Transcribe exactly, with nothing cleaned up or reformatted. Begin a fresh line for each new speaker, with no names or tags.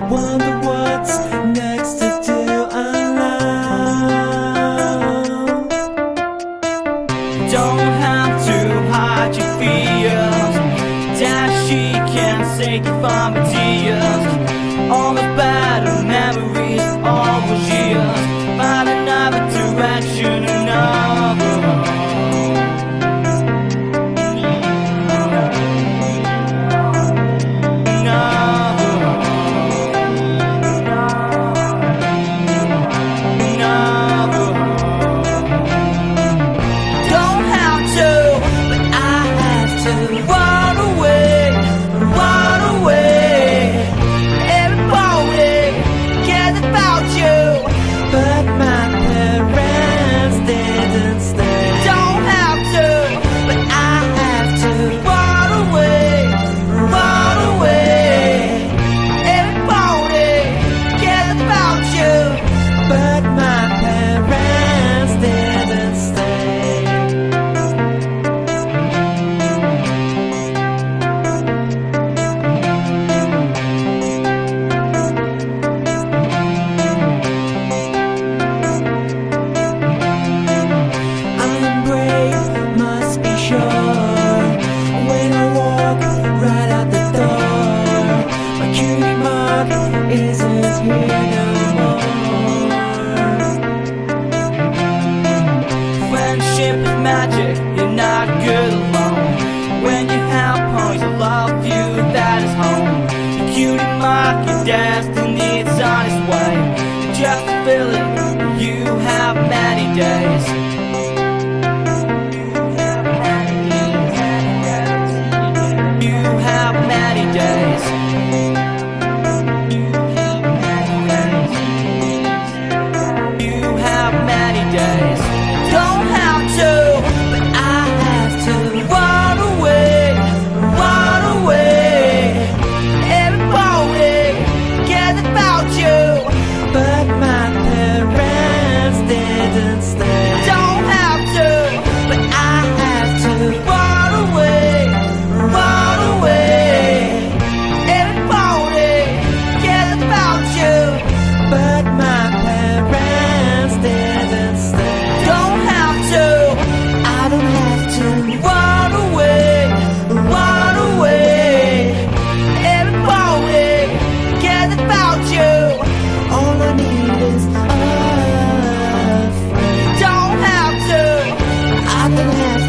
wonder what's next to do alone.
Don't have to hide your fears, that she can save you from the tears. All the better memories, all those years. Find another direction, another home.
But my parents didn't stay.
Don't have to, but I have to. Run away, run away. Everybody cares about you,
But my parents didn't stay. I'm brave, must be sure. When I walk right out the door, my cutie mark isn't here no more.
friendship is magic, you're not good alone. When you have points, I love you, that is home. The cutie mark, your destiny, it's on its way. Just a feeling, you have many days. You have many days. You have many days. Don't have to, but I have to. Run away, run away. Everybody cares about you,
But my parents didn't stay.
don't have to, but I have to. Run away, run away. Everybody cares about you,
But my parents didn't stay.
don't have to.
I don't have to.
Run away, run away. Everybody cares about you,
All I need is a friend.
don't have to.
I don't have